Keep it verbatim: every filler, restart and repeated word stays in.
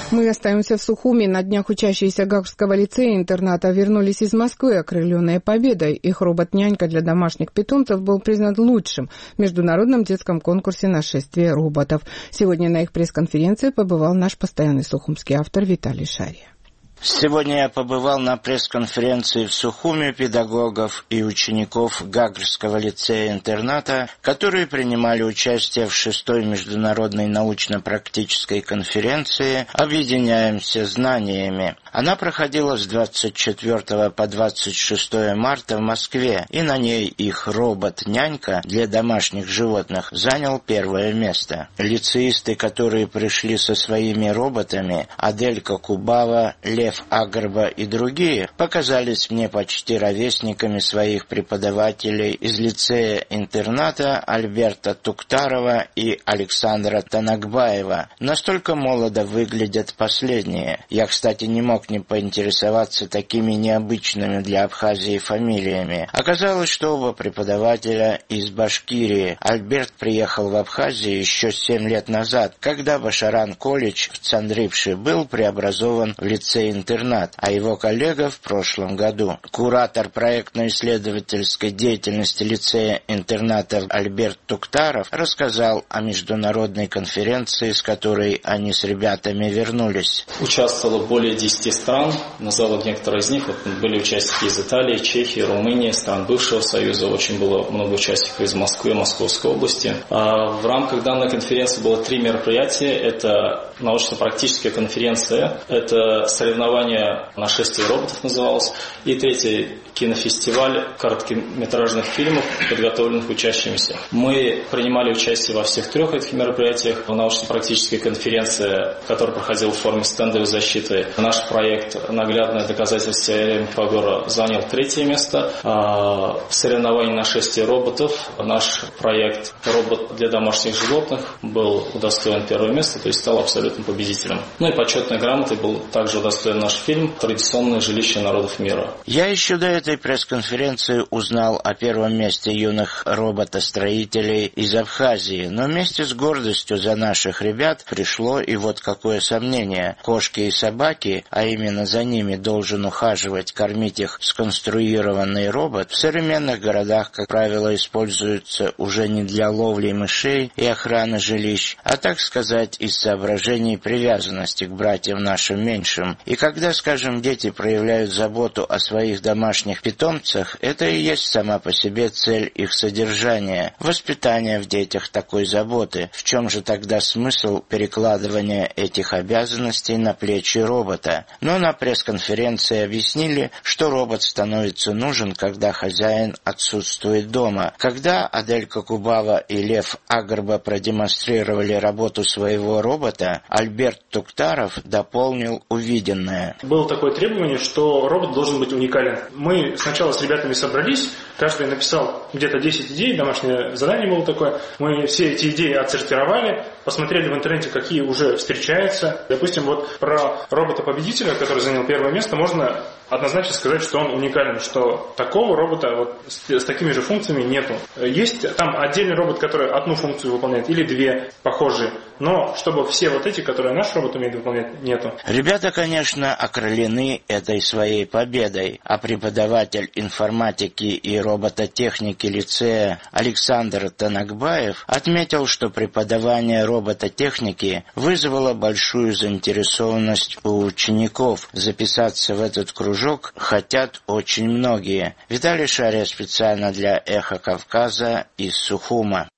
Мы остаемся в Сухуми. На днях учащиеся Гагрского лицея-интерната вернулись из Москвы, окрыленные победой. Их робот-нянька для домашних питомцев был признан лучшим в международном детском конкурсе «Нашествие роботов». Сегодня на их пресс-конференции побывал наш постоянный сухумский автор Виталий Шария. Сегодня я побывал на пресс-конференции в Сухуми педагогов и учеников Гагрского лицея-интерната, которые принимали участие в шестой международной научно-практической конференции «Объединяемся знаниями». Она проходила с двадцать четвёртого по двадцать шестое марта в Москве, и на ней их робот-нянька для домашних животных занял первое место. Лицеисты, которые пришли со своими роботами, Аделька Кубава, Лев Агрба и другие, показались мне почти ровесниками своих преподавателей из лицея-интерната Альберта Туктарова и Александра Танакбаева. Настолько молодо выглядят последние. Я, кстати, не мог не поинтересоваться такими необычными для Абхазии фамилиями. Оказалось, что оба преподавателя из Башкирии. Альберт приехал в Абхазию еще семь лет назад, когда Башаран-колледж в Цандрипше был преобразован в лицей-интернат, а его коллега в прошлом году. Куратор проектно-исследовательской деятельности лицея-интерната Альберт Туктаров рассказал о международной конференции, с которой они с ребятами вернулись. Участвовало более десяти стран, назвал некоторые из них. Вот были участники из Италии, Чехии, Румынии, стран бывшего Союза. Очень было много участников из Москвы, Московской области. А в рамках данной конференции было три мероприятия. Это научно-практическая конференция, это соревнование «Нашествие роботов» называлось, и третий кинофестиваль короткометражных фильмов, подготовленных учащимися. Мы принимали участие во всех трех этих мероприятиях. Научно-практическая конференция, которая проходила в форме стендовой защиты. Наш проект «Наглядное доказательство теоремы Пифагора» занял третье место. А в соревновании «Нашествие роботов» наш проект «Робот для домашних животных» был удостоен первое место, то есть стал абсолютным победителем. Ну и почетной грамотой был также удостоен наш фильм «Традиционное жилище народов мира». Я еще до этой пресс-конференции узнал о первом месте юных роботостроителей из Абхазии, но вместе с гордостью за наших ребят пришло и вот какое сомнение. Кошки и собаки, а именно за ними должен ухаживать, кормить их сконструированный робот, в современных городах, как правило, используются уже не для ловли мышей и охраны жилищ, а, так сказать, из соображений привязанности к братьям нашим меньшим. И когда, скажем, дети проявляют заботу о своих домашних питомцах, это и есть сама по себе цель их содержания, воспитание в детях такой заботы. В чем же тогда смысл перекладывания этих обязанностей на плечи робота? Но на пресс-конференции объяснили, что робот становится нужен, когда хозяин отсутствует дома. Когда Аделька Кубава и Лев Агрба продемонстрировали работу своего робота, Альберт Туктаров дополнил увиденное. Было такое требование, что робот должен быть уникален. Мы сначала с ребятами собрались, каждый написал где-то десять идей, домашнее задание было такое. Мы все эти идеи отсортировали, посмотрели в интернете, какие уже встречаются. Допустим, вот про робота-победителя, который занял первое место, можно однозначно сказать, что он уникален, что такого робота вот с, с такими же функциями нету. Есть там отдельный робот, который одну функцию выполняет, или две похожие, но чтобы все вот эти, которые наш робот умеет выполнять, нету. Ребята, конечно, окрылены этой своей победой, а преподаватель информатики и робототехники лицея Александр Танакбаев отметил, что преподавание робототехники вызвало большую заинтересованность у учеников. Записаться в этот кружок хотят очень многие. Виталий Шария специально для «Эхо Кавказа» из Сухума.